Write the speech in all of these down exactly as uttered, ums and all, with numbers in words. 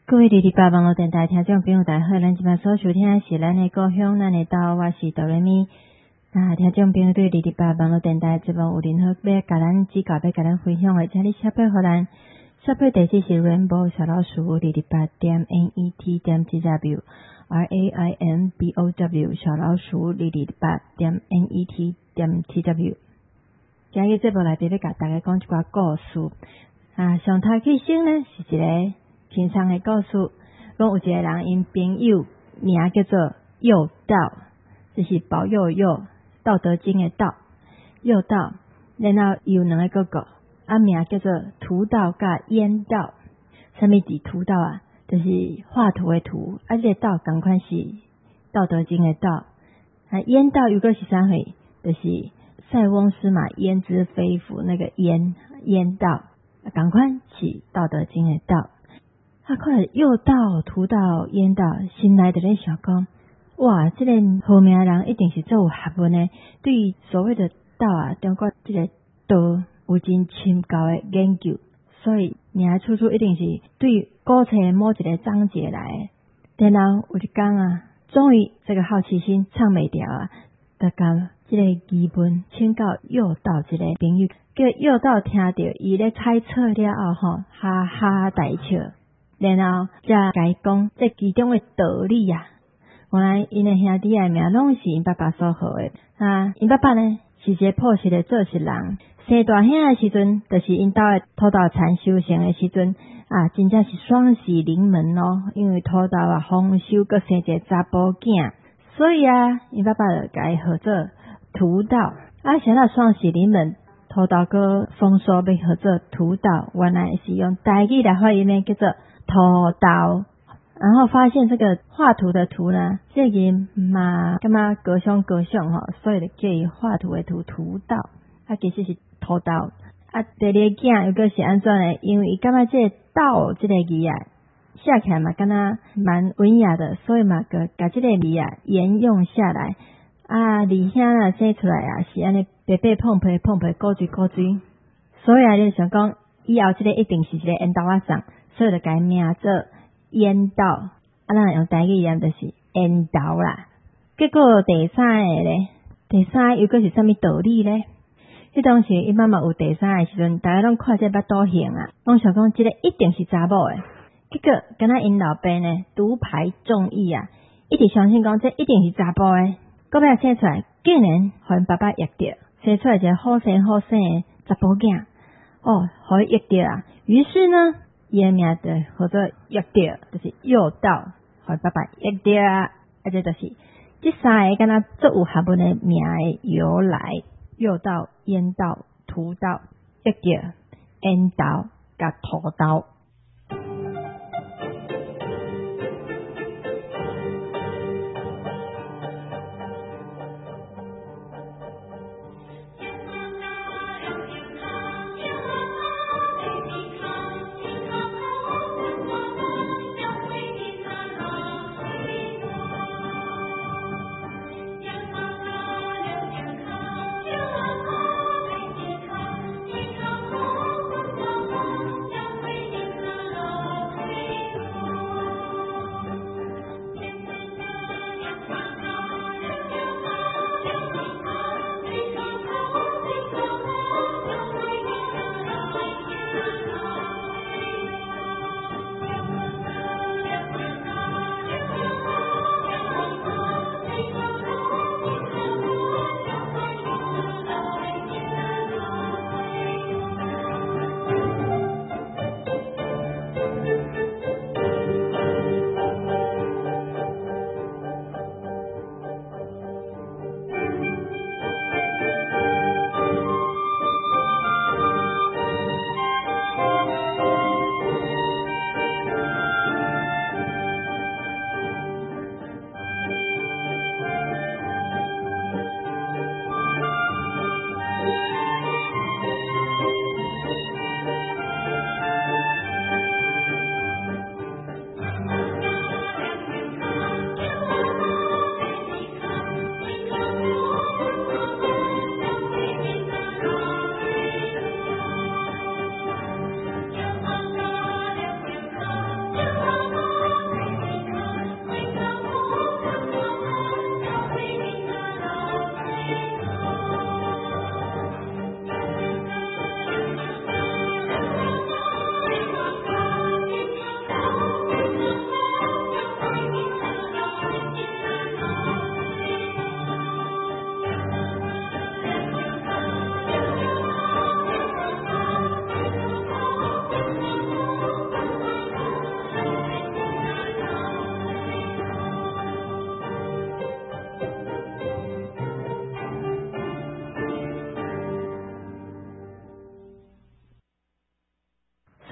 各位二二八网络电台听众朋友大家好，咱今晚所收听的是咱的故乡咱的岛，我是哆来咪。那听众朋友对二二八网络电台节目有任何要甲咱指教要甲咱分享的，请你写配互咱，写配地址是 rainbow 小老鼠二二八点 net 点 tw r a i n b o w 小老鼠二二八点 net 点 tw。今日节目内底要甲大家讲一寡故事啊，上头起先呢是一个轻松的故事，讲有一个人因朋友名叫做右道，就是保佑佑道德经的道右道，然后有两个哥哥，啊名叫做图道甲烟道。什么是图道啊？就是画图的图，啊这个道同款是道德经的道。啊烟道又个是啥货？就是塞翁失马焉知非福那个焉焉道，同款是道德经的道。啊，看来右道、图道、烟道，心内就咧想讲，哇，这个好命人一定是做有学问的，对于所谓的道啊，中国这个道有真深厚的研究，所以名处处一定是对古册某一个章节来的。然后有一天啊，终于这个好奇心唱袂掉啊，就将这个疑问请教右道这个朋友，叫右道听到伊咧猜测了后吼，哈哈大笑。然后才甲伊讲这其中的道理啊，原来因的兄弟的名拢是因爸爸所号的。啊，因爸爸呢是一个朴实的做事人，生大兄的时阵，就是因兜的土豆田收成的时阵啊，真正是双喜临门咯。因为土豆啊丰收，佮生一个查甫囝，所以啊，因爸爸就甲伊号做图道。啊，想到双喜临门，土豆佮丰收被号做图道，原来是用台语来发音呢，叫做土豆。然后发现这个画图的图呢，这个嘛干嘛各相各相吼，所以就叫伊画图的图图道，啊其实是土豆。啊第二个囝又个是安怎呢？因为伊感觉这个道这个字啊写起来嘛敢若蛮文雅的，所以嘛个把这个字啊沿用下来。啊二兄啊生出来啊是安尼白白碰皮碰皮古锥古锥，所以啊就想讲以后这个一定是一个烟道仔送，所以就改名做烟道，啊咱用台语念就是烟道啦。结果第三个咧，第三个又个是啥物道理咧？迄当时伊妈妈有第三个时阵，大家拢看这巴肚形啊，拢想讲这个一定是查某诶。结果敢若因老爸呢独排众议啊，一直相信讲这一定是查甫诶。到尾生出来，竟然互因爸爸压着，生出来一个好生好生诶查甫囝，哦，互伊压着啊。于是呢，伊诶名就叫做压着，就是右道，互因爸爸压着啊。啊，这就是这三个敢若足有学问诶名诶由来：右道、烟道、图道、压着、烟道甲土道。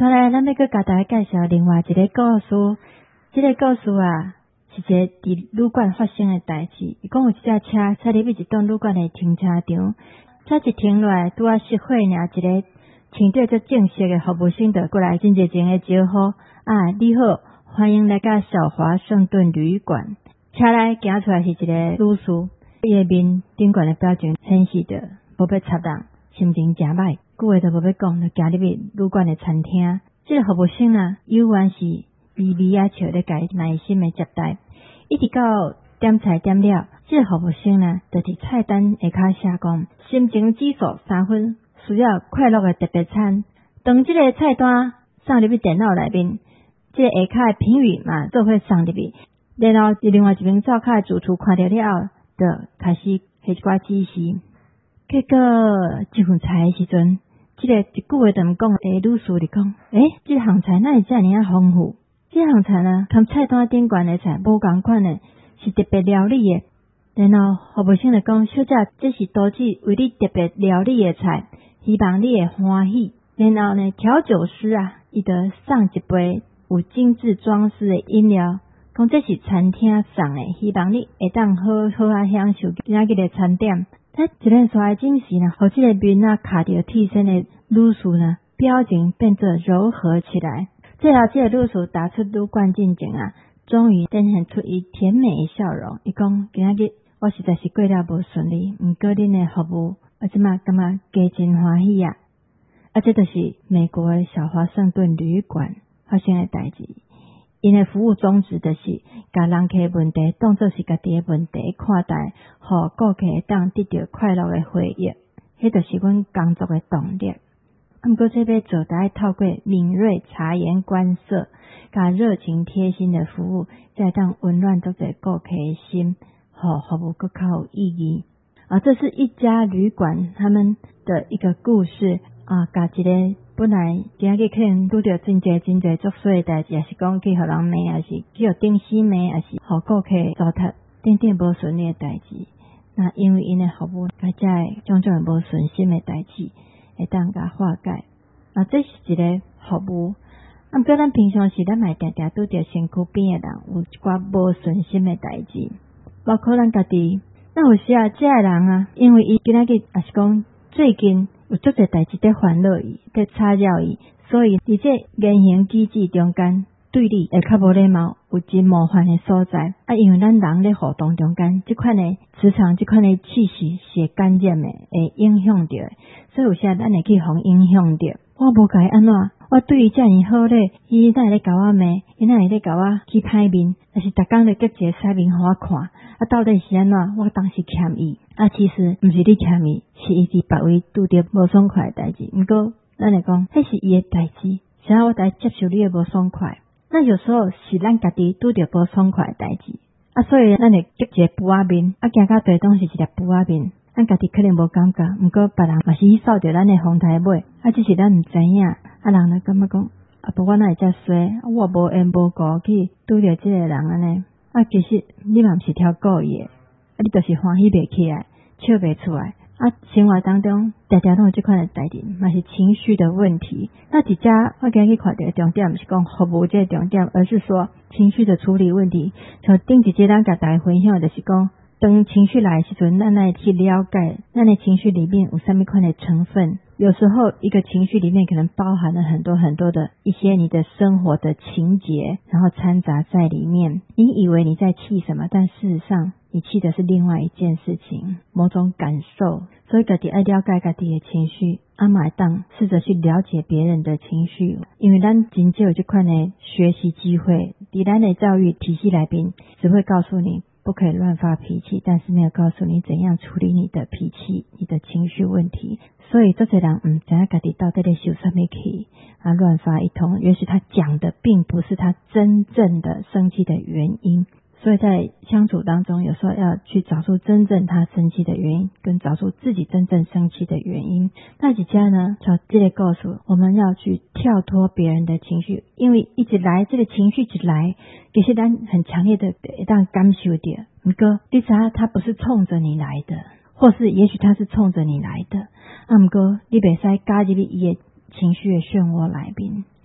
再来，咱要搁甲大家介绍另外一个故事。这个故事啊，是一个伫旅馆发生的代志。伊讲有一只车驶入去一栋旅馆的停车场，车一停落来，拄啊熄火尔，一个穿着足正式的服务生就过来，真热情的招呼啊，你好，欢迎来到小华盛顿旅馆。车内行出来是一个女士，伊的面顶悬的表情显示着无要插人，心情真歹，句话都无要讲，就行入去旅馆的餐厅。这个服务生啊，有缘是微微啊笑咧，甲伊耐心的接待，一直到点菜点了，这个服务生呢，就伫菜单下骹写讲，心情指数三分，需要快乐的特别餐。当这个菜单送入去电脑内面，这个下骹的评语嘛，做伙送入去。然后另外一名灶骹的主厨看到了后，就开始下一寡指示。结果这份菜的时阵，这个一句话都毋讲，诶，女士就讲，诶，这项菜哪会遮尔啊丰富？这项菜呢，跟菜单顶悬的菜无共款的，是特别料理的。然后服务生就讲，小姐，这是多次为你特别料理的菜，希望你会欢喜。然后呢，调酒师啊，伊就送一杯有精致装饰的饮料。讲这是餐厅送的，希望你会当好好啊享受今仔日的餐点。在一连串的警示呢，互这个面啊卡着替身的女士呢，表情变作柔和起来。最后，这个女士打出旅馆进前啊，终于展现出伊甜美的笑容。伊讲今仔日我实在是过了无顺利，毋过恁的服务，我即马感觉加真欢喜啊！啊，这就是美国的小华盛顿旅馆发生的代志。因的服务宗旨就是把人客问题当作是家己的问题看待，互顾客当得到快乐的回忆，迄就是阮工作的动力。毋过这要做，得透过敏锐察言观色，甲热情贴心的服务，再当温暖足侪顾客的心，互服务更较有意义。啊，这是一家旅馆他们的一个故事啊，甲一个本来今仔日可能拄着真侪真侪作祟的代志，也是讲去互人骂，也是去互顶死骂，也是互顾客糟蹋等等无顺利的代志。那因为因的服务，甲遮个种种无顺心的代志，会当甲化解。啊，这是一个服务。啊，毋过咱平常时咱嘛定定拄着身躯边的人，有一寡无顺心的代志，包括咱家己。那有时啊，这个人啊，因为伊今仔日也是讲最近有足侪代志在烦恼伊，在吵扰伊，所以伫这言行举止中间，对你会较无礼貌，有真冒犯的所在。啊，因为咱人咧互动中间，这款的磁场，这款的气息是会感染的，会影响着的，所以有时啊，咱会去互影响着。我无甲伊安怎，我对伊遮尔好咧，伊哪会咧甲我骂，伊哪会咧甲我起歹面，但是逐工咧结一个屎面互我看，啊，到底是安怎？我当时欠伊，啊，其实毋是你欠伊，是伊伫别位拄着无爽快的代志。毋过，咱来讲，迄是伊的代志，想要我来接受你的无爽快。那有时候是咱家己拄着无爽快的代志，啊，所以咱会结一个布仔面，啊，行到地当是一粒布仔面。咱家己可能无感觉，毋过别人嘛是去扫着咱的风台尾，啊，只是咱毋知影，啊，人就感觉讲，啊，无我哪会遮衰，我无缘无故去拄着即个人安尼，啊，其实你嘛毋是挑故意的，啊，你就是欢喜袂起来，笑袂出来，啊，生活当中常常都有即款的代志，嘛是情绪的问题。那伫遮我今日去看到的重点，毋是讲服务这个重点，而是说情绪的处理问题。像顶一节咱甲大家分享的就是讲。当情绪来的时阵，咱来去了解，咱的情绪里面有什么款的成分。有时候一个情绪里面可能包含了很多很多的一些你的生活的情节，然后掺杂在里面。你以为你在气什么，但事实上你气的是另外一件事情，某种感受。所以家己爱了解家己的情绪，啊嘛当试着去了解别人的情绪，因为咱真少有这款的学习机会。伫咱的教育体系内面，只会告诉你。不可以乱发脾气，但是没有告诉你怎样处理你的脾气、你的情绪问题。所以这些人唔知影家己到底在受什么气，啊乱发一通，也许他讲的并不是他真正的生气的原因。所以在相处当中，有时候要去找出真正他生气的原因，跟找出自己真正生气的原因。那几家呢，就这个告诉我们要去跳脱别人的情绪，因为一直来这个情绪一来，其实咱很强烈的一旦感受到，不过你知道他不是冲着你来的，或是也许他是冲着你来的，啊不过你袂使加入伊的情绪的漩涡内面。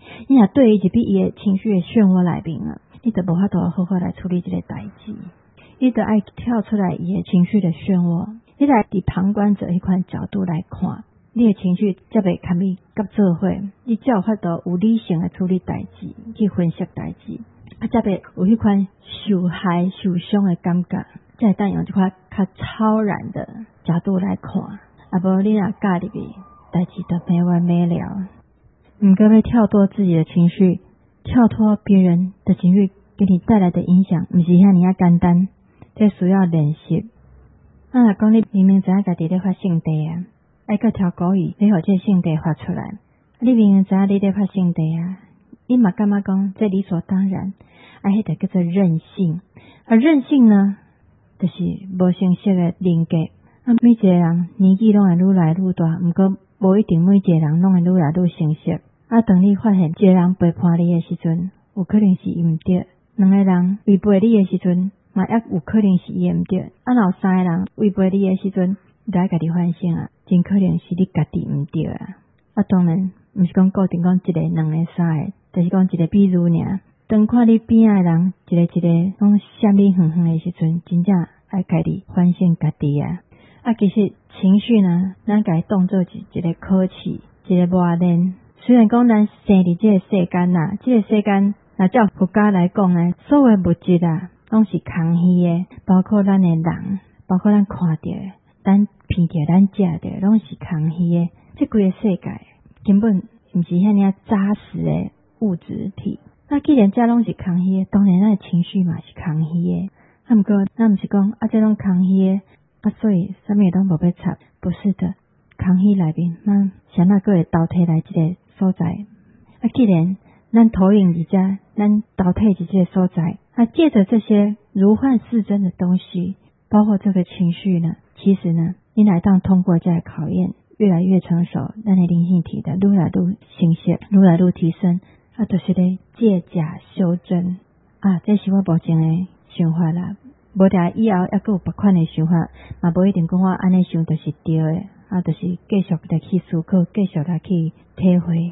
你若对伊入去伊的情绪的漩涡内面啊，你就无法度好好来处理这个代志，你就爱跳出来伊的情绪的漩涡，你来伫旁观者迄款角度来看，你的情绪才袂堪你甲做伙，你才有法度有理性的处理代志，去分析代志，啊，才袂有迄款受害受伤的感觉，才会当用这款较超然的角度来看，啊，无你若教入去，代志就没完没了。毋过要跳脱自己的情绪，跳脱别人的情绪给你带来的影响，毋是遐尔啊简单，这需要练习。啊，若讲你明明知影家己咧发性地啊，爱搁挑故意要互这性地发出来，你明明知影你咧发性地啊，你嘛感觉讲这理所当然，啊，迄个叫做任性。啊，任性呢，就是无成熟的人格。啊，每一个人年纪拢会愈来愈大，毋过无一定每一个人拢会愈来愈成熟。啊，当你发现一个人背叛你的时阵，有可能是伊毋对；两个人违背你的时阵，嘛也有可能是伊毋对。啊，若有三个人违背你的时阵，你就要家己反省啊，真可能是你家己毋对啊。啊，当然毋是讲固定讲一个、两个、三个，就是讲一个比如尔。当看你边仔人一个一个拢闪你远远的时阵，真正爱家己反省家己啊。啊，其实情绪呢，咱家当做一一个考试，一个磨练。虽然讲咱生伫这个世间呐，这个世间若照佛家来讲呢，所有物质啊，拢是空虚的，包括咱的人，包括咱看到的，咱闻到、咱食到，拢是空虚的。这规个世界根本毋是遐尔扎实的物质体。那既然这拢是空虚的，当然咱的情绪嘛是空虚的。啊，毋过咱毋是讲啊，这拢空虚的，啊，所以啥物都无要插，不是的。空虚内面，咱谁那个会倒退来这个所在？啊，既然咱投影伫遮，咱倒退伫这个所在，啊，借着这些如幻似真的东西，包括这个情绪呢，其实呢，你来当通过这个考验，越来越成熟，咱的灵性体的愈来愈成熟，愈来愈提升。啊，就是咧借假修真啊，这是我目前的想法啦。无定以后还佫有别款的想法，嘛无一定讲我安尼想就是对的，啊，就是继续来去思考，继续来去体会。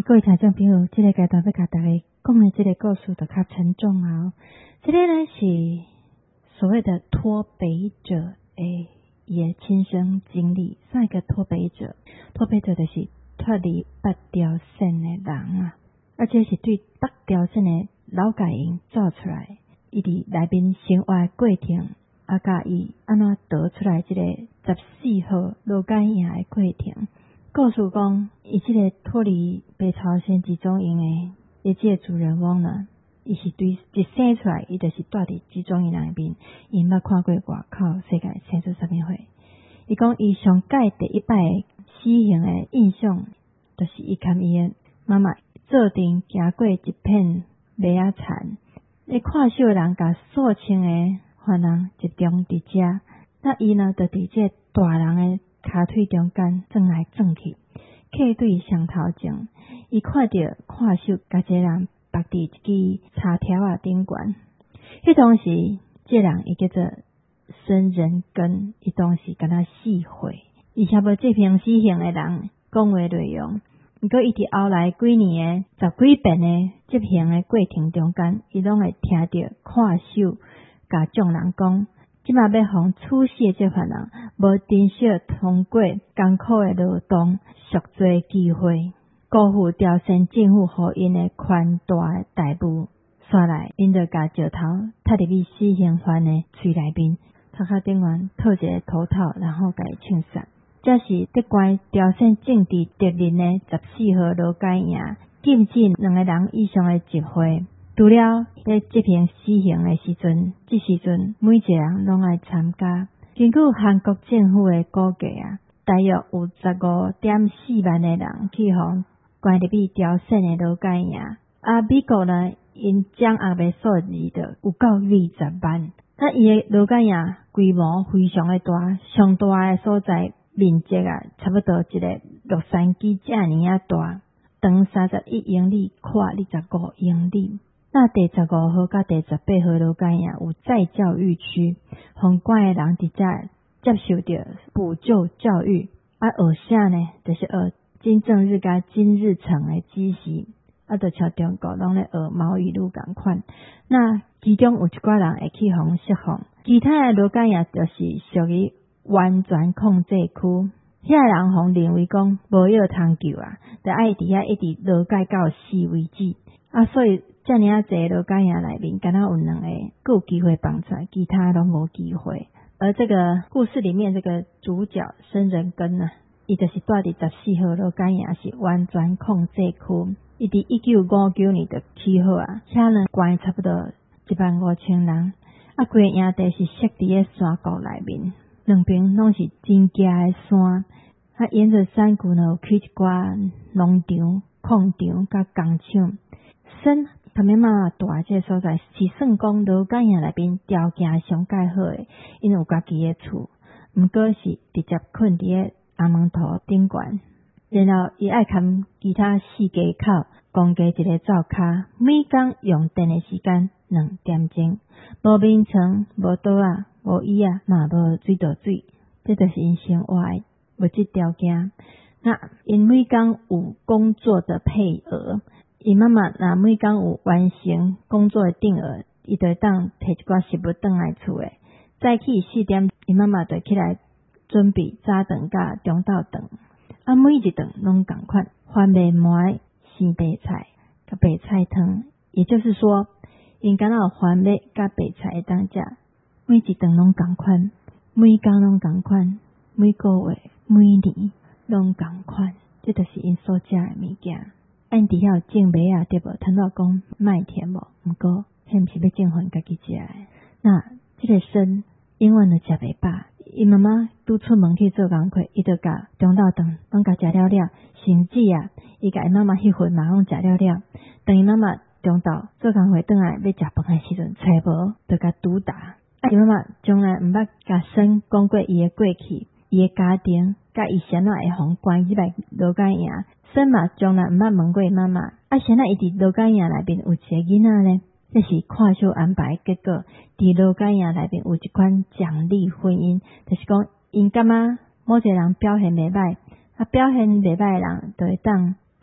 各位听众朋友，这个阶段要甲大家讲的这个故事就较沉重啊。这个呢是所谓的脱北者诶，伊的亲身经历。上一个脱北者，脱北者就是脱离北朝鲜的人啊，而且是对北朝鲜的老家营造出来，伊伫内面生活的过程，啊，甲伊安怎得出来这个十四号罗改营的过程。故事讲，伊即个脱离北朝鲜集中营的，伊即个主人翁呢，伊是对一生出来，伊就是住伫集中营内面，伊捌看过外口世界生出啥物货。伊讲伊上届第一摆死刑的印象，就是伊含伊的妈妈做阵行过一片麦仔田，咧看守人甲肃清的犯人集中伫遮，那伊呢，就伫这大人的骹腿中间转来转去，客对上头前，伊看到看守甲这人绑伫一支插条啊顶悬。迄当时，这人伊叫做申仁根，伊当时敢若四岁，伊差无这篇死刑的人讲话内容。毋过伊伫后来几年的十几遍的执行的过程中间，伊拢会听到看守甲众人讲。即马要互处死的这犯人，无珍惜通过艰苦的劳动赎罪机会，辜负朝鲜政府互因的宽大的待遇，煞来因就甲石头踢入去死刑犯的喙内面，头壳顶悬套一个头套，然后甲伊枪杀。这是得关朝鲜政治敌人的十四号罗改营，禁止两个人以上的集会。除了咧执行死刑的时阵，这时阵每一个人拢爱参加。根据韩国政府的估计啊，大约有十五点四万的人去互关入去朝鲜的劳改营。啊，美国呢，因掌握的数字就有到二十万。那伊的劳改营规模非常的大，上大的所在面积啊，差不多一个洛杉矶这样啊大，长三十一英里，宽二十五英里。那第十五号甲第十八号劳改营有再教育区，互关的人伫遮接受着补救教育。啊，学啥呢？就是学金正日甲金日成的知识，啊，就像中国拢咧学毛语录共款。那其中有一寡人会去互释放，其他的劳改营就是属于完全控制区。遐人互认为讲无药通救啊，就爱伫遐一直劳改到死为止。啊，所以遮尔啊侪劳改营内面，敢若有两个有机会放出来，其他拢无机会。而这个故事里面这个主角申仁根啊，伊就是住伫十四号劳改营，是完全控制区。伊伫一九五九年就起好啊，遐人关差不多一万五千人。啊，规个营地是设伫咧山谷内面，两边拢是真高的山。啊，沿着山谷呢，有起一寡农场、矿场甲工厂。申他们妈妈住这个所在，是算讲劳改营内面条件上介好的，因有家己的厝，毋过是直接困伫咧阿门头顶悬。然后伊爱牵其他四家口，共加一个灶骹，每工用电的时间两点钟，无眠床，无桌啊，无椅啊，嘛无水道水，这就是因生活的物质条件。那因每工有工作的配额。伊妈妈若每工有完成工作的定额，伊就当摕一寡食物转来厝诶。早起四点，伊妈妈就起来准备早顿甲中昼顿。啊，每一顿拢共款，番麦糜、生白菜、甲白菜汤，也就是说，因敢若有番麦甲白菜会当食，每一顿拢共款，每工拢共款，每个月、每年拢共款，这就是因所食诶物件。按底下有种麦啊，对无？听到讲麦田无，毋过迄毋是要种互家己食诶。那这个生永远都食袂饱，因妈妈拄出门去做工课，伊就甲中昼顿拢甲食了了，甚至啊，伊甲伊妈妈迄份嘛拢食了了。等伊妈妈中昼做工课转来要食饭诶时阵，找无就甲拄打。啊，伊妈妈从来毋捌甲生讲过伊诶过去，伊诶家庭，甲伊先仔会互关入来劳改营。生嘛从来毋捌问过伊妈妈，啊，先仔伊伫劳改营内面有一个囡仔呢？这是看守安排的结果。伫劳改营内面有一款奖励婚姻，就是讲因感觉某一个人表现袂歹，啊，表现袂歹的人就会当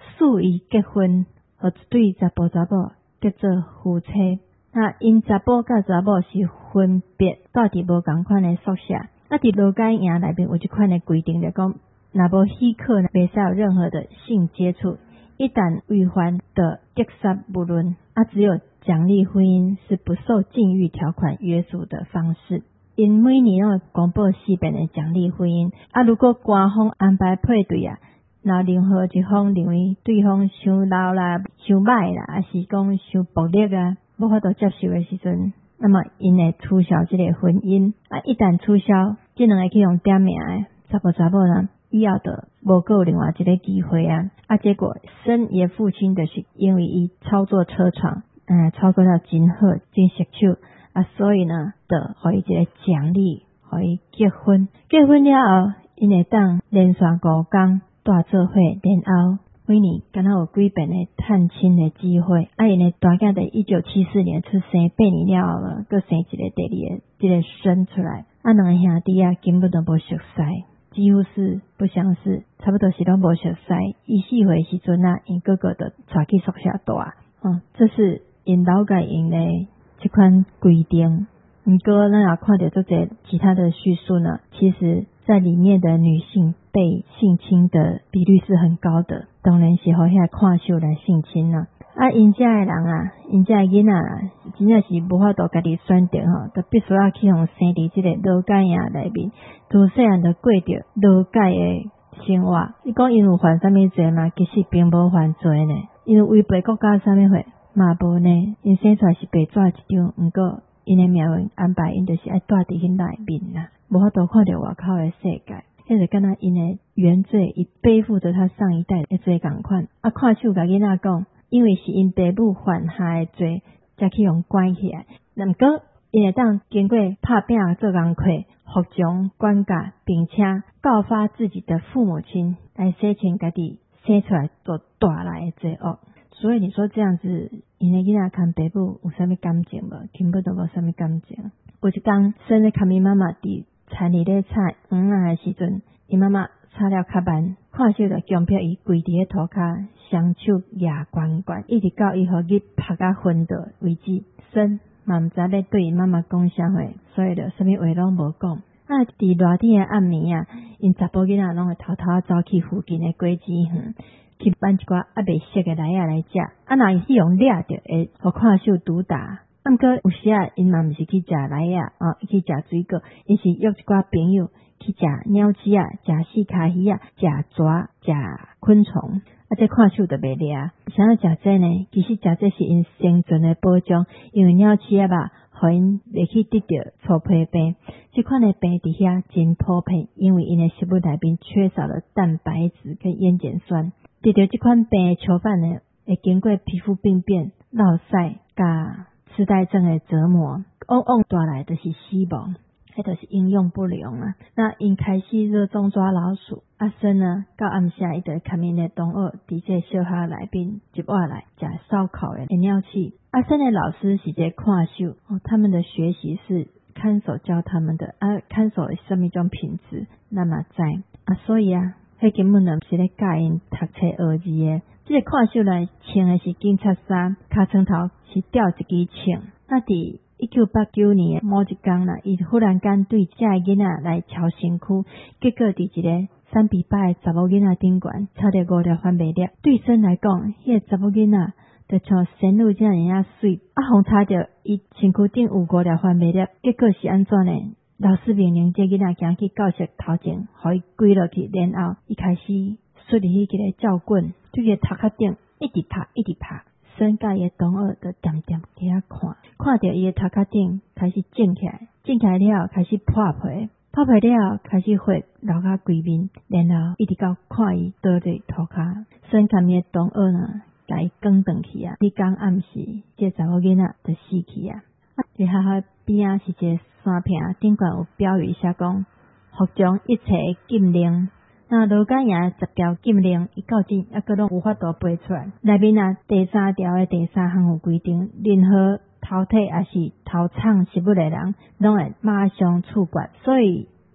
数以结婚，和一对查甫查某结做夫妻。那因查甫甲查某是分别住伫无同款的宿舍。啊，伫劳改营内面有一款的规定，就讲若无许可，袂使有任何的性接触。一旦违反的结杀不论。啊，只有奖励婚姻是不受禁欲条款约束的方式。因每年都公布四遍的奖励婚姻。啊，如果官方安排配对啊，那任何一方认为对方伤老啦、伤歹啦，还是讲伤暴力啊，无法度接受的时阵，那么因会取消这个婚姻。啊，一旦取消，这两个去用点名的查甫查某呢，以后就无够另外一个机会啊！啊，结果生爷父亲就是因为伊操作车床，嗯，操作到真好，真熟手啊，所以呢，就给伊一个奖励，给伊结婚。结婚了后，因会当连续五天大做伙，然后每年敢若有几遍的探亲的机会。啊，因的大囝在一九七四年出生，八年了后了，佮生一个第二个，这个生出来。啊，两个兄弟啊，根本都无熟悉。几乎是不相识，差不多是拢无熟悉。伊四岁时阵啊，因哥哥就带去宿舍住啊。哦，这是因老改营的这款规定。不过咱也看到这些其他的叙述呢，其实在里面的女性被性侵的比率是很高的，当然是互遐看守来性侵啊。啊，因遮的人啊，因遮的囡仔啊，真正是无法度家己选择吼，就必须要去互生伫即个劳改营内面，自细汉就过着劳改的生活。你讲因有犯啥物罪嘛？其实并无犯罪呢，因为违背国家啥物货嘛无呢。因生出来是白纸一张，毋过因的命运安排，因就是爱住伫迄内面啦，无法度看到外口的世界。迄就敢若因的原罪，伊背负着他上一代的罪共款。啊，看守甲囡仔讲。因为是因爸母犯下的罪，才去用关起来。那么过，因会当经过拍拼做工课、服从管教，并且告发自己的父母亲，来洗清家己生出来做大来的罪恶。所以你说这样子，因的囡仔看爸母有啥物感情无？根本都无啥物感情。有一天，生咧看伊妈妈伫田里咧插黄啊的时阵，伊妈妈插了较慢，看守着强迫伊跪伫咧涂骹，双手压悬悬，一直到伊互日拍甲昏倒为止。生嘛毋知要对伊妈妈讲啥话，所以就啥物话拢无讲。啊，伫热天的暗暝啊，因查甫囡仔拢会偷偷走去附近的果子园，去挽一寡啊未熟的梨仔来食。啊，若伊用掠着，会互看守毒打。啊，毋过有时啊，因嘛毋是去食梨仔啊，去食水果，因是约一寡朋友去食鸟鼠啊，食四脚鱼啊，食蛇，食昆虫。啊，这看守就袂掠。想要食这呢？其实食这是因生存的保障，因为鸟鼠啊吧，互因袂去得着粗皮病。这款的病伫遐真普遍，因为因的食物内面缺少了蛋白质跟烟碱酸。得着这款病的囚犯呢，会经过皮肤病变、落晒、甲痴呆症的折磨，往往带来就是死亡。迄就是营养不良啊。那因开始热衷抓老鼠，阿生呢到暗时伊就看因的同学伫这小学内边入学来食烧烤的鸟鼠。阿生的老师是一个看守，哦，他们的学习是看守教他们的，啊，看守是什么种品质，那么知啊，所以啊，迄根本就毋是咧教因读册学字的。这个看守来穿的是警察衫，尻川头是吊一支枪。那伫一九八九年某一天啦，伊忽然间对这个囡仔来敲身躯，结果伫一个三比八的查某囡仔顶悬插着五条番麦粒。对生来讲，迄个查某囡仔就像仙女这样啊水，啊，互插着伊身躯顶有五条番麦粒，结果是安怎呢？老师命令这囡仔行去教室头前，互伊跪落去，然后伊开始摔入迄个教棍，对个头壳顶一直拍，一直拍。生甲伊的同学就点点伫遐看，看到伊的头壳顶开始肿起来，肿起来了开始破皮，破皮了开始血流到规面，然后一直到看伊倒在涂骹。生甲伊的同学呢，甲伊扛转去啊。迄天暗时，这查某囡仔就死去啊。啊，伫学校边啊是一个山坪，顶悬有标语写讲：服从一切禁令。那劳改营十条禁令，伊到今还阁拢无法度背出来。内面啊，第三条的第三项有规定，任何偷摕也是偷藏食物的人，拢会马上处决。所以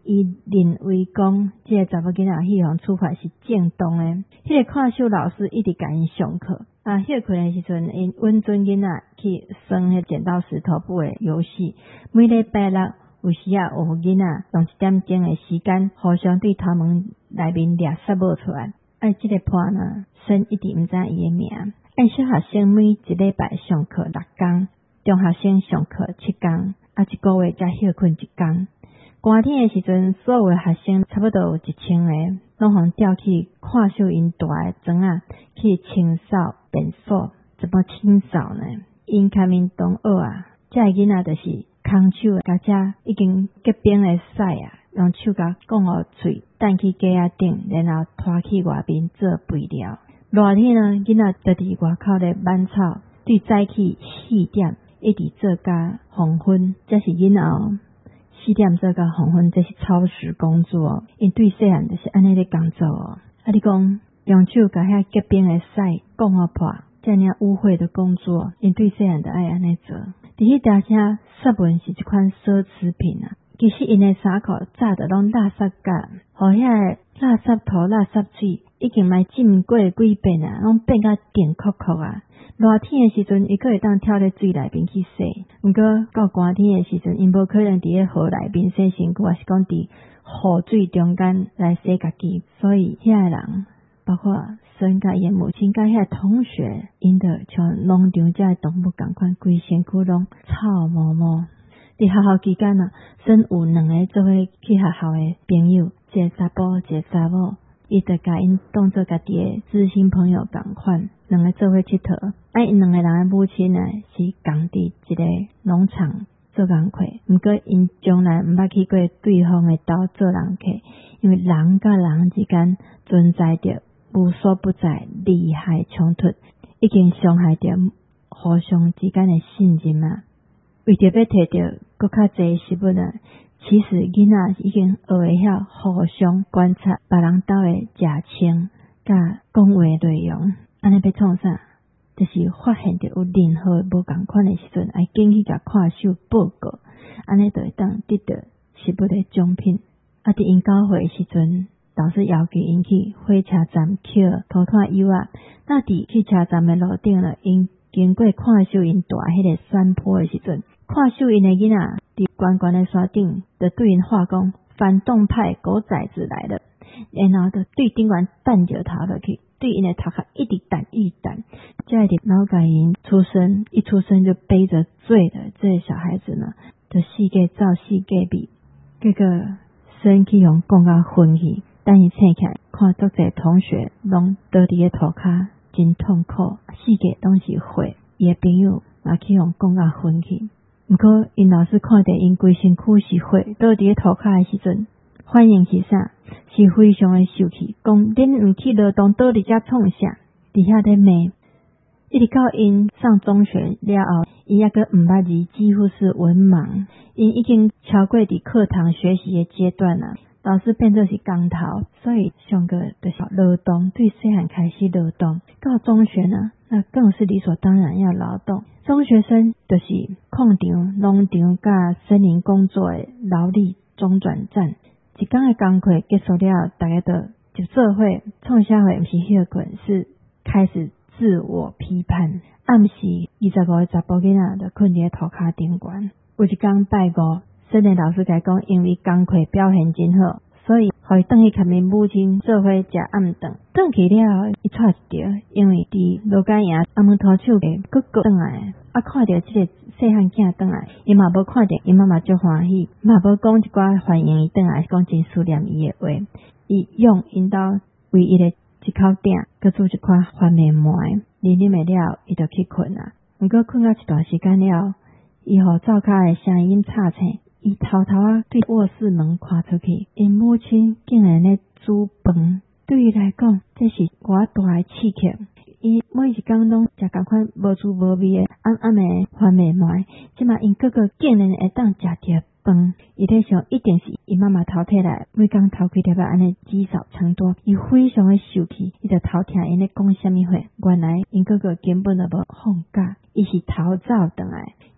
伊认为讲，这个查某囡仔迄项处罚是正当的。迄个看守老师一直甲因上课，啊，休困的时阵，因温准囡仔去算迄剪刀石头布的游戏。每礼拜六有时啊，有囡仔用一点钟的时间，互相对头毛内面掠杀无出来。啊，这个破呢，生一直毋知伊的名。啊，小学生每一礼拜上课六天，中学生上课七天，啊，一个月才休困一天。寒天的时阵，所有的学生差不多有一千个，拢互调去看守因大的庄啊，去清扫便所。怎么清扫呢？因开面同学啊，这个囡仔就是空手甲这已经结冰的屎啊，用手甲讲互嘴，等去架仔顶，然后拖去外面做肥料。热天呢，囡仔就伫外口咧挽草，对早起四点一直做到黄昏，这是囡仔哦。四点做到黄昏，这是超时工作。因对细汉就是安尼咧工作哦。啊，你讲用手甲遐结冰的屎讲互破，这样污秽的工作，因对细汉就爱安尼做。伫迄条车，雪文是一款奢侈品啊。其实因的衫裤早就拢垃圾甲，互遐垃圾土、垃圾水已经嘛浸过几遍啊，拢变甲电壳壳啊。热天的时阵，伊可会当跳咧水内面去洗。毋过到寒天的时阵，因无可能伫咧河内面洗身躯，还是讲伫雨水中间来洗家己。所以遐个人，包括孙甲伊的母亲甲遐同学，因着像农场遮动物共款，规身躯拢臭毛毛。伫学校期间啊，孙有两个做伙去学校的朋友，一个查甫，一个查某。伊就甲因当作家己的知心朋友共款，两个做伙佚佗。啊，因两个人的母亲呢是共伫一个农场做工课，毋过因从来毋捌去过对方的岛做人客，因为人甲人之间存在着无所不在利害冲突，已经伤害着互相之间的信任啊。为着要摕到搁较济食物啊。其实囡仔已经学会晓互相观察别人兜的食穿甲讲话内容，安尼要创啥？就是发现着有任何无共款的时阵，爱紧去甲看守报告，安尼就会当得到食物的奖品。啊，伫因交会时阵，老师要求因去火车站捡涂炭油啊。那伫去车站的路顶了，因经过看守因大迄个山坡的时阵，看守因的囡仔。伫悬悬的山顶，就对因话讲反动派狗崽子来了，然后就对顶悬弹着头落去，对因的头壳一直弹一直弹。这一点脑改因出生一出生就背着罪的这些小孩子呢，就四界造四界比，结果生气用讲到昏去，等伊醒起来，看足侪同学拢倒伫个涂骹，真痛苦，四界拢是血，伊的朋友也去用讲到昏去。毋过，因老师看到因规身躯是血，倒伫咧涂骹的时阵，反应是啥？是非常的生气，讲恁毋去劳动，倒伫遮创啥？伫遐咧骂，一直到因上中学了后，伊抑个毋捌字，几乎是文盲。因已经超过伫课堂学习的阶段啦，老师变做是工头，所以上个就是劳动，对细汉开始劳动，到中学呢，那更是理所当然要劳动。中学生就是矿场、农场甲森林工作的劳力中转站。一天的工课结束了，大家都就做伙创啥货，毋是休困，是开始自我批判。暗时二十五个查甫囡仔就困伫咧涂骹顶悬。有一天拜五，森林老师甲讲，因为工课表现真好，所以互伊转去甲因母亲做伙食暗顿。转去了，伊错一条，因为伫罗家营阿门头手嘅哥哥转来。啊！看到这个细汉囝转来，伊嘛无看到伊妈妈足欢喜，嘛无讲一寡欢迎伊转来，讲真思念伊的话。伊用因兜唯一的一口鼎，搁煮一款番面糜，啉啉的了，伊就去困啊。毋过困到一段时间了，伊互灶骹的声音吵醒，伊偷偷啊对卧室门看出去，因母亲竟然咧煮饭。对伊来讲，这是偌大的刺激。伊每一工拢食共款无滋无味的暗暗的番面糜，即嘛因哥哥竟然会当食着饭，伊在想一定是伊妈妈偷摕来，每工偷开条安尼积少成多，伊非常的生气，伊就偷听因咧讲什么话。原来因哥哥根本就无放假，伊是逃走转来，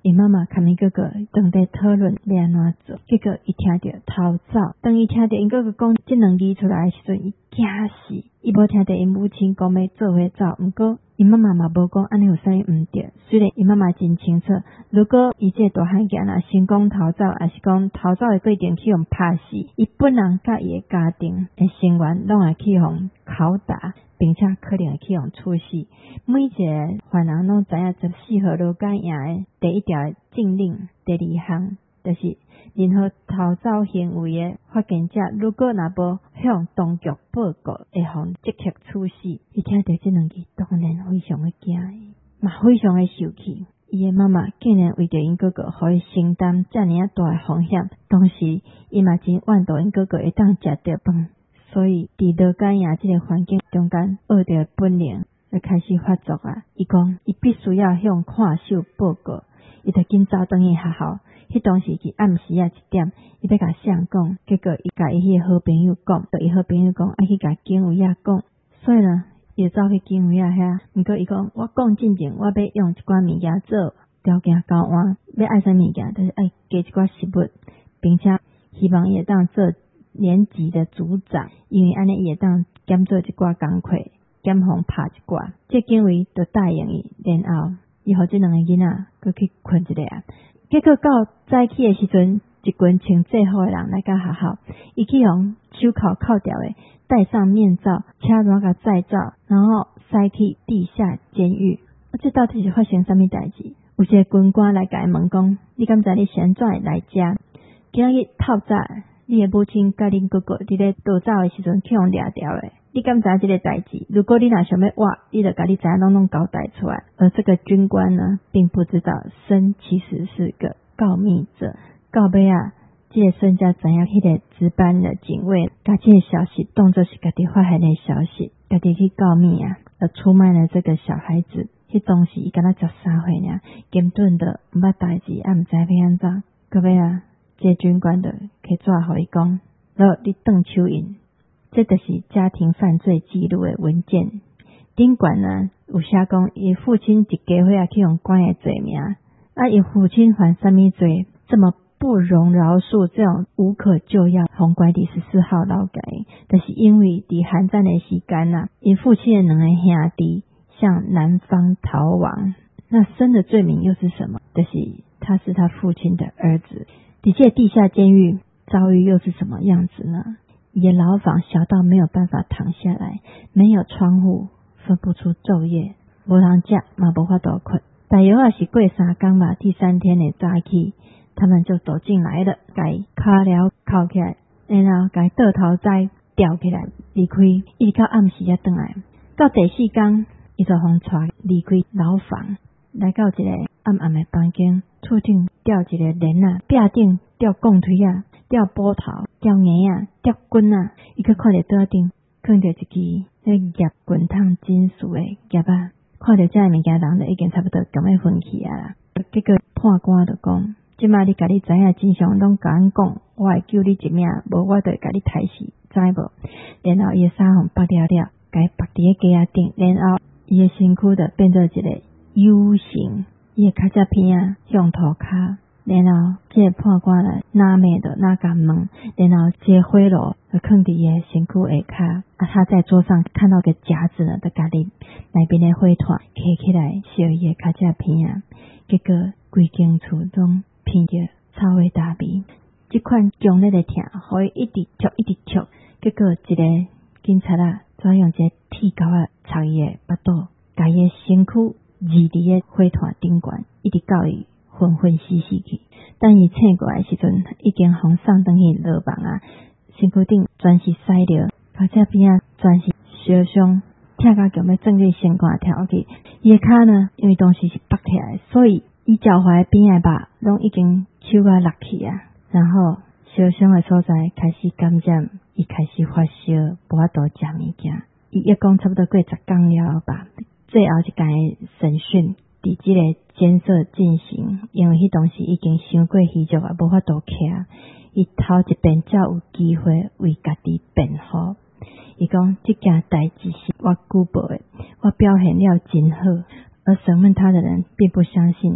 伊妈妈甲伊哥哥当在讨论要安怎做，结果伊听到逃走。当伊听到因哥哥讲这两字出来的时阵，伊惊死。伊无听到因母亲讲要做伙走，毋过伊妈妈嘛无讲安尼有啥物毋对。虽然伊妈妈真清楚，如果伊这大汉囝若成功逃走，还是讲逃走的过程去互拍死，伊本人甲伊的家庭的成员拢会去互拷打，并且可能会去互处死。每一个犯人拢知影十四号路间赢的第一条禁令，第二项就是任何逃走行为的发现者，如果若无向当局报告，会互即刻处死。伊听到这两字，当然非常的惊，嘛非常的受气。伊的妈妈竟然为着因哥哥，互伊承担遮尔啊大的风险，同时伊嘛真怨妒因哥哥会当食到饭，所以伫罗间亚这个环境中间学着本领，就开始发作啊！伊讲伊必须要向看守报告，伊就紧走转去学校。迄当时是暗时啊一点，伊要甲谁讲？结果伊甲伊迄个好朋友讲，对伊好朋友讲，爱去甲警卫啊讲。所以呢，伊就走去警卫啊遐。毋过伊讲，我讲进前，我要用一寡物件做条件交换，要爱啥物件，就是爱加一寡食物，并且希望伊会当做年级的组长，因为安尼伊会当减做一寡工课，减互拍一寡。这警卫就答应伊，然后伊互这两个囡仔搁去困一下。结果到早起的时阵，一群穿制服的人来到学校，伊去用手铐铐掉的，戴上面罩，车轮甲载走，然后塞去地下监狱。啊，这到底是发生什么代志？有一个军官来甲伊问讲：你敢知你现在来遮？今日透早，你的母亲甲恁哥哥伫咧逃走的时阵去互掠掉的。你敢知这个代志？如果你若想要挖，你就甲你知影拢拢交代出来。而这个军官呢，并不知道申其实是个告密者。到尾啊，这个孙才知影，迄个值班的警卫甲这个消息当作是家己发现的消息，家己去告密啊，而出卖了这个小孩子。迄当时伊敢若十三岁尔，根本的毋捌代志，也毋知要安怎。到尾啊，这个军官的去纸互伊讲，然后你动手印。这就是家庭犯罪记录的文件。顶管呢有写讲，伊父亲一家伙啊去用关的罪名，啊，伊父亲犯什么罪，这么不容饶恕，这种无可救药，红关第十四号留给，就是因为伫寒战的时间啊，伊父亲的两个兄弟向南方逃亡。那生的罪名又是什么？就是他是他父亲的儿子。底下地下监狱遭遇又是什么样子呢？伊的牢房小到没有办法躺下来，没有窗户，分不出昼夜，无人食嘛无法度困。大约也是过三天吧，第三天的早起，他们就走进来了，该卡了铐起来，然后该倒头栽吊起来离开，一直到暗时才回来。到第四天，伊就互带离开牢房，来到一个暗暗的房间，厝顶吊一个帘啊，壁顶吊钢腿啊，吊波头，吊鞋啊，吊棍啊，伊去看到桌顶放着一支迄夹滚烫金属的夹啊，看到这个物件，人就已经差不多咁要昏去啊啦。结果判官就讲，即摆你家己知影真相，拢甲阮讲，我会救你一命，无我就会甲你杀死，知无？然后伊的衫互剥了了，甲伊绑伫个架仔顶，然后伊的身躯就变做一个 U 型，伊的脚趾片啊向涂骹。然后这个判官来拿妹的拿甲问，然后这灰炉就放伫伊的身躯下骹，啊，他在桌上看到个夹子呢，就甲你内边的灰团摕起来烧伊的脚趾片啊，结果规间厝中闻着臭味大味。这款强烈的痛，互伊一直吐一直吐，结果一个警察啊，怎用一个铁钩啊插伊的巴肚，甲伊的身躯移伫个灰团顶悬，一直到伊昏昏死死去。等伊醒过来时阵，已经互送转去牢房啊，身躯顶全是屎尿，脚趾边啊全是烧伤，痛到强要整个身躯跳去。伊的骹呢，因为当时是绑起来，所以伊脚踝边的肉拢已经手啊落去啊，然后烧伤的所在开始感染，伊开始发烧，无法度食物件。伊一共差不多过十天了吧，最后一间审讯伫这个监舍进行，因为迄当时已经伤过虚弱啊，无法度徛。伊头一遍才有机会为家己辩护。伊讲这件代志是我举报的，我表现了真好，而审问他的人并不相信，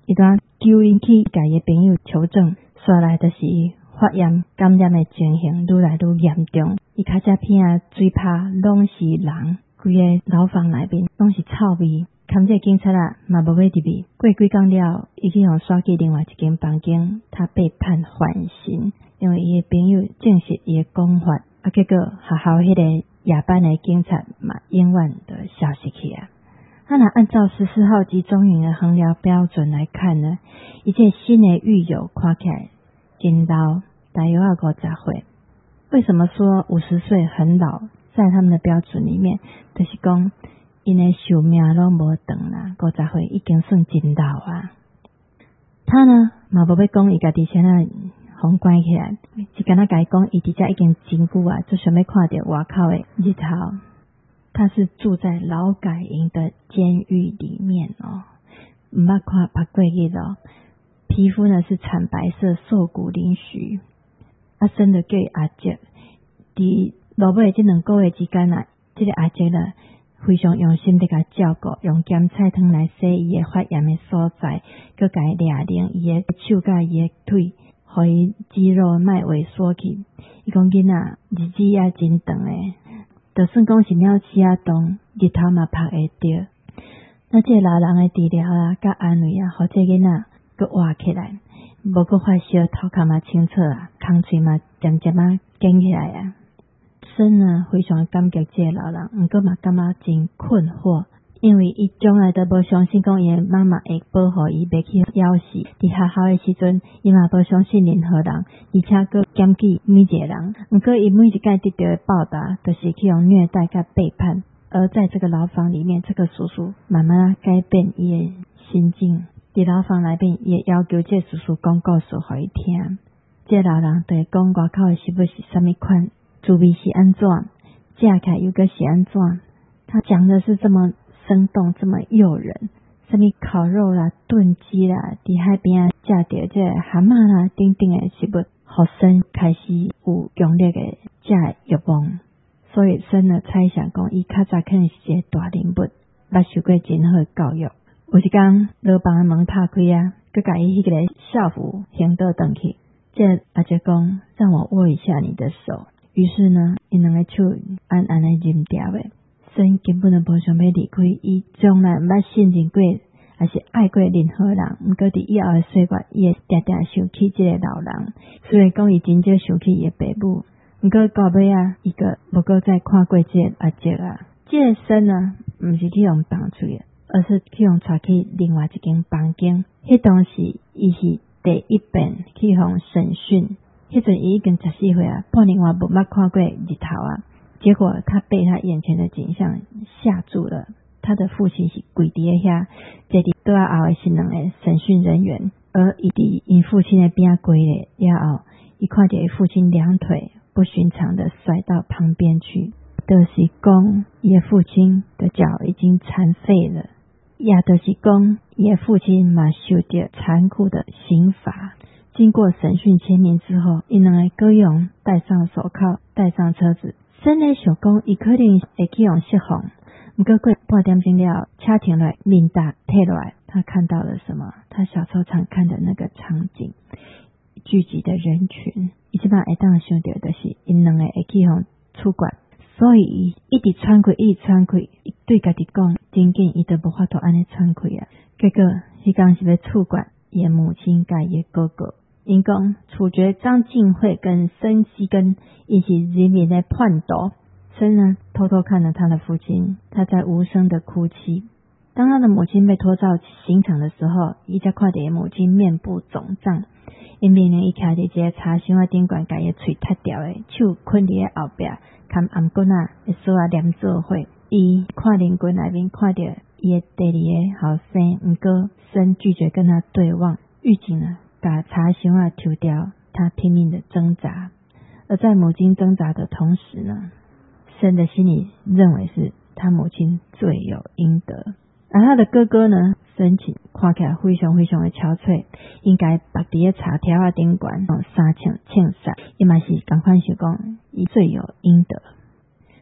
伊当求因去家己朋友求证，说来就是发炎感染的情形愈来愈严重，伊脚趾片啊、嘴巴拢是人，规个牢房内面拢是臭味。看这警察啊，嘛无要入去。过几工了，伊去互刷去另外一间房间，他被判缓刑，因为伊的朋友证实伊的讲法，啊，结果学校迄个夜班的警察嘛，永远就消失去啊。那若按照十四号集中营的衡量标准来看呢，一切新的狱友看起来真老，大约要五十岁。为什么说五十岁很老？在他们的标准里面，就是讲因的寿命拢无长啦，五十岁已经算真老啊。他呢，嘛无要讲伊家己先啊，互关起来，只敢若甲伊讲，伊伫遮已经真久啊，就想要看到外口的日头。他是住在劳改营的监狱里面哦，毋捌看拍过日哦。皮肤呢是惨白色，瘦骨嶙峋，啊，生的叫阿杰。伫落尾这两个月之间啊，这个阿杰呢非常用心地甲照顾，用咸菜汤来洗伊的发炎的所在，佮甲伊掠冷伊的手甲伊的腿，互伊肌肉莫萎缩去。伊讲囡仔日子也真长诶，就算讲是鸟鼠仔洞，日头嘛晒会着。那这老人的治疗啊，甲安慰啊，互这囡仔佮活起来，无佮发烧，头壳嘛清澈啊，空喙嘛渐渐啊紧起来啊。生呢非常感激这个老人，毋过嘛感觉真困惑，因为伊从来都无相信讲伊的妈妈会保护伊袂去枵死。伫学校的时阵，伊嘛无相信任何人，而且佮检举每一个人。毋过伊每一届得到的报答，都是去用虐待甲背叛。而在这个牢房里面，这个叔叔慢慢改变伊的心境。伫牢房内面，伊要求这叔叔讲故事互伊听。这老人就会讲外口的食物是啥物款，滋味是安怎，食起来又个是安怎。他讲的是这么生动，这么诱人。什么烤肉啦、炖鸡啦，伫海边啊食到这个蛤蟆啦等等的食物，互生开始有强烈的食的欲望。所以生呢猜想讲，伊较早可能是一个大人物，捌受过真好的教育。有一天，牢房的门拍开啊，佮甲伊迄个校服行倒转去。这阿姐讲，让我握一下你的手。于是呢，伊两个手安安的认掉的。生根本就无想要离开，伊从来毋捌信任过，还是爱过任何人。毋过伫以后的岁月，伊会常常想起这个老人。虽然讲伊真少想起伊的爸母，毋过到尾啊，伊个无够再看过这个阿姐啊。这个生呢，毋是去用放出的，而是去用带去另外一间房间。迄当时，伊是第一遍去互审讯。迄阵伊已经十四岁啊，半年外无捌看过日头啊。结果他被他眼前的景象吓住了。他的父亲是跪伫遐，坐伫桌仔后的是两个审讯人员，而伊伫因父亲的边跪咧了后，伊看到伊父亲两腿不寻常的甩到旁边去，就是讲伊的父亲的脚已经残废了，也就是讲伊的父亲嘛受到残酷的刑罚。经过审讯签名之后，伊两个各用戴上手铐，戴上车子。生咧想讲，伊可能会去用释放，毋过过半点钟了，车停落来，面大退落来，他看到了什么？他小时候常看的那个场景，聚集的人群，伊即摆会当想到的是，因两个会去用处决，所以伊一直喘气，一直喘气，伊对家己讲，真紧伊都无法度安尼喘气啊。结果迄天是要处决伊的母亲甲伊的哥哥。因讲处决张静慧跟申希根，伊是人民的叛徒。申呢偷偷看了他的父亲，他在无声的哭泣。当他的母亲被拖到刑场的时候，伊才看到母亲面部肿胀，因命令伊徛伫一个茶箱仔顶管，甲伊嘴踢掉的，手困伫个后壁，含颔棍仔的锁啊连做伙。伊看灵棍内面看到伊的第二个后生，毋过申拒绝跟他对望。狱警呢把茶箱啊抽掉，他拼命的挣扎。而在母亲挣扎的同时呢，申的心里认为是他母亲罪有应得。而他的哥哥呢，申请看起来非常非常的憔悴，应该绑伫个茶条啊顶管用三枪枪杀，伊嘛是同款想讲伊罪有应得。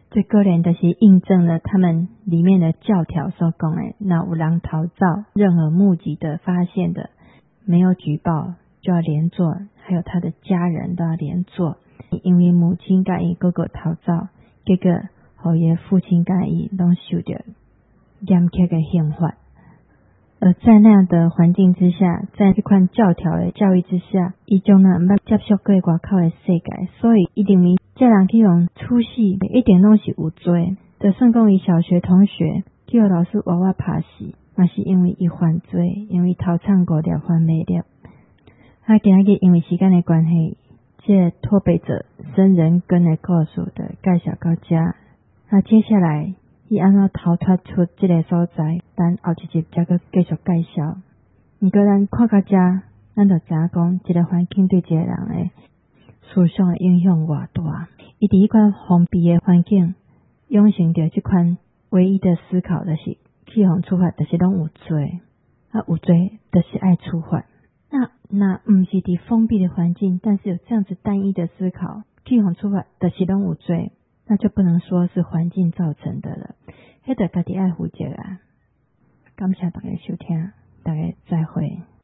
这个人就是印证了他们里面的教条所讲的，那有人逃灶，任何目击的、发现的，没有举报就要连坐，还有他的家人都要连坐。因为母亲甲伊哥哥逃灶，结果互伊父亲甲伊拢受到严苛的刑罚。而在那样的环境之下，在这款教条的教育之下，伊将来毋捌接触过外口的世界，所以伊认为这人去用处死，一定拢是有罪。就算讲伊小学同学叫老师娃娃拍死，嘛是因为伊犯罪，因为偷唱五粒还未粒。啊，今日因为时间的关系，这脱北者生人根的故事的介绍到这。那接下来伊安怎逃脱出这个所在，等后一集才去继续介绍。毋过咱看到这，咱就知影讲，一个环境对一个人的思想的影响偌大。伊伫一款封闭的环境，养成着这款唯一的思考，就是去互处罚，就是拢有罪，啊有罪就是爱处罚。那那毋是伫封闭的环境，但是有这样子单一的思考，去互处罚，就是拢有罪。那就不能说是环境造成的了，迄得家己爱负责啊。感谢大家收听，大家再会。